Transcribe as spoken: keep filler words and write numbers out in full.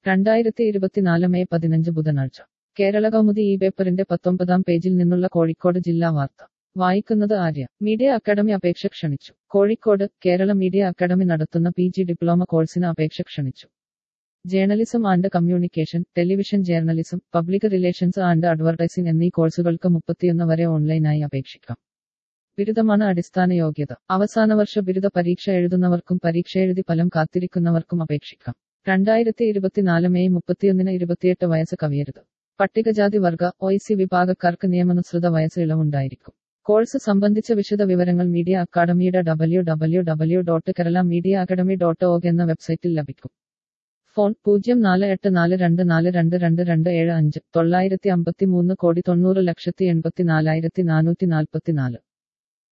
രണ്ടായിരത്തി ഇരുപത്തിനാല് മെയ് പതിനഞ്ച് ബുധനാഴ്ച കേരള കൗമുദി ഈ പേപ്പറിന്റെ പത്തൊമ്പതാം പേജിൽ നിന്നുള്ള കോഴിക്കോട് ജില്ലാ വാർത്ത വായിക്കുന്നത് ആര്യ. മീഡിയ അക്കാദമി അപേക്ഷ ക്ഷണിച്ചു. കോഴിക്കോട് കേരള മീഡിയ അക്കാദമി നടത്തുന്ന പി ജി ഡിപ്ലോമ കോഴ്സിന് അപേക്ഷ ക്ഷണിച്ചു. Journalism and communication, television journalism, public relations and advertising എന്നീ കോഴ്സുകൾക്ക് മുപ്പത്തിയൊന്ന് വരെ ഓൺലൈനായി അപേക്ഷിക്കാം. ബിരുദമാണ് അടിസ്ഥാന യോഗ്യത. അവസാന വർഷ ബിരുദ പരീക്ഷ എഴുതുന്നവർക്കും പരീക്ഷയെഴുതി ഫലം കാത്തിരിക്കുന്നവർക്കും അപേക്ഷിക്കാം. രണ്ടായിരത്തി ഇരുപത്തിനാല് മെയ് മുപ്പത്തിയൊന്നിന് ഇരുപത്തിയെട്ട് വയസ്സ് കവിയരുത്. പട്ടികജാതി വർഗ ഒ ഇ സി വിഭാഗക്കാർക്ക് നിയമാനുസൃത വയസ്സ് ഇളവുണ്ടായിരിക്കും. കോഴ്സ് സംബന്ധിച്ച വിശദ വിവരങ്ങൾ മീഡിയ അക്കാദമിയുടെ W W W dot Kerala media academy dot org എന്ന വെബ്സൈറ്റിൽ ലഭിക്കും. ഫോൺ പൂജ്യം നാല് എട്ട് നാല് രണ്ട് നാല് രണ്ട് രണ്ട് രണ്ട് ഏഴ് അഞ്ച് തൊള്ളായിരത്തി അമ്പത്തി മൂന്ന് കോടി തൊണ്ണൂറ് ലക്ഷത്തി എൺപത്തി നാലായിരത്തി നാനൂറ്റി നാൽപ്പത്തി നാല്.